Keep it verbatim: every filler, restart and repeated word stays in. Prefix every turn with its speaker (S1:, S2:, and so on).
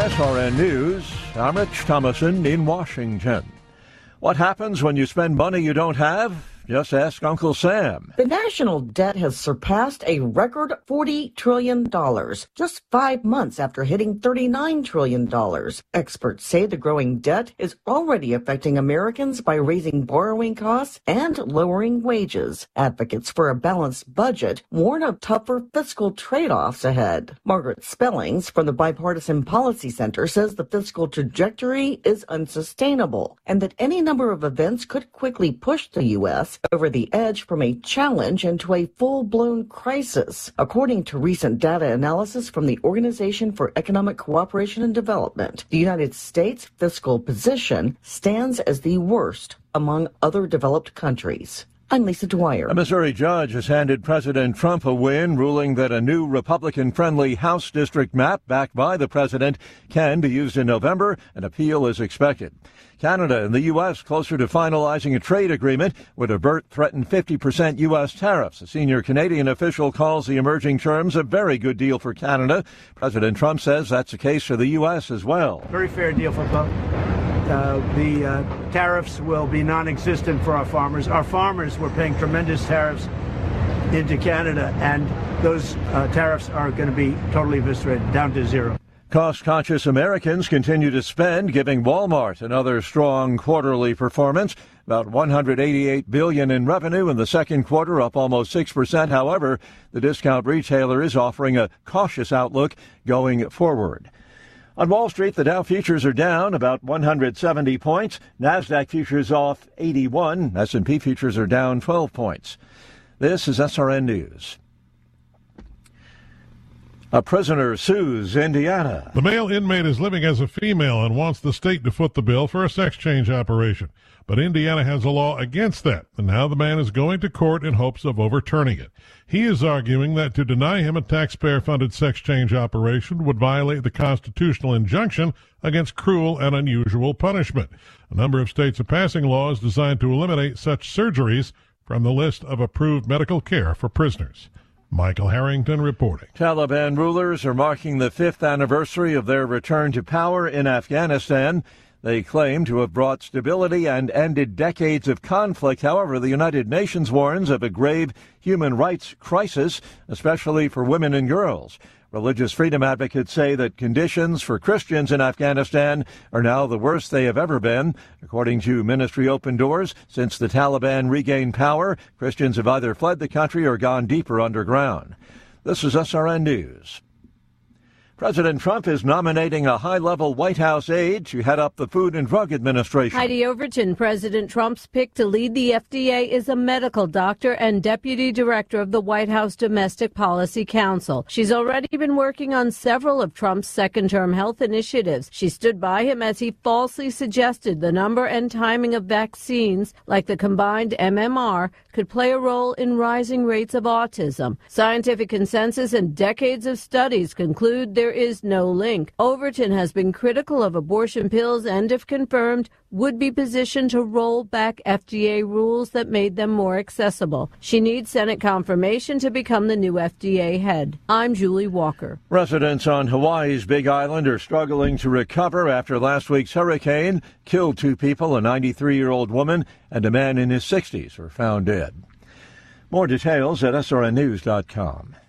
S1: S R N News, I'm Rich Thomason in Washington. What happens when you spend money you don't have? Just ask Uncle Sam.
S2: The national debt has surpassed a record forty trillion dollars, just five months after hitting thirty-nine trillion dollars. Experts say the growing debt is already affecting Americans by raising borrowing costs and lowering wages. Advocates for a balanced budget warn of tougher fiscal trade-offs ahead. Margaret Spellings from the Bipartisan Policy Center says the fiscal trajectory is unsustainable and that any number of events could quickly push the U S over the edge from a challenge into a full-blown crisis. According to recent data analysis from the Organization for Economic Cooperation and Development, the United States' fiscal position stands as the worst among other developed countries. I'm Lisa Dwyer.
S1: A Missouri judge has handed President Trump a win, ruling that a new Republican-friendly House district map backed by the president can be used in November. An appeal is expected. Canada and the U S closer to finalizing a trade agreement would avert threatened fifty percent U S tariffs. A senior Canadian official calls the emerging terms a very good deal for Canada. President Trump says that's the case for the U S as well.
S3: Very fair deal for both. Uh, the uh, tariffs will be non-existent for our farmers. Our farmers were paying tremendous tariffs into Canada, and those uh, tariffs are going to be totally eviscerated, down to zero.
S1: Cost-conscious Americans continue to spend, giving Walmart another strong quarterly performance. About one hundred eighty-eight billion dollars in revenue in the second quarter, up almost six percent. However, the discount retailer is offering a cautious outlook going forward. On Wall Street, the Dow futures are down about one hundred seventy points. NASDAQ futures off eighty-one. S and P futures are down twelve points. This is S R N News. A prisoner sues Indiana.
S4: The male inmate is living as a female and wants the state to foot the bill for a sex change operation. But Indiana has a law against that, and now the man is going to court in hopes of overturning it. He is arguing that to deny him a taxpayer-funded sex change operation would violate the constitutional injunction against cruel and unusual punishment. A number of states are passing laws designed to eliminate such surgeries from the list of approved medical care for prisoners. Michael Harrington reporting.
S1: Taliban rulers are marking the fifth anniversary of their return to power in Afghanistan. They claim to have brought stability and ended decades of conflict. However, the United Nations warns of a grave human rights crisis, especially for women and girls. Religious freedom advocates say that conditions for Christians in Afghanistan are now the worst they have ever been. According to Ministry Open Doors, since the Taliban regained power, Christians have either fled the country or gone deeper underground. This is S R N News. President Trump is nominating a high-level White House aide to head up the Food and Drug Administration.
S5: Heidi Overton, President Trump's pick to lead the F D A, is a medical doctor and deputy director of the White House Domestic Policy Council. She's already been working on several of Trump's second-term health initiatives. She stood by him as he falsely suggested the number and timing of vaccines, like the combined M M R, could play a role in rising rates of autism. Scientific consensus and decades of studies conclude there There is no link. Overton has been critical of abortion pills and, if confirmed, would be positioned to roll back F D A rules that made them more accessible. She needs Senate confirmation to become the new F D A head. I'm Julie Walker.
S1: Residents on Hawaii's Big Island are struggling to recover after last week's hurricane killed two people. A ninety-three-year-old woman and a man in his sixties were found dead. More details at S R N news dot com.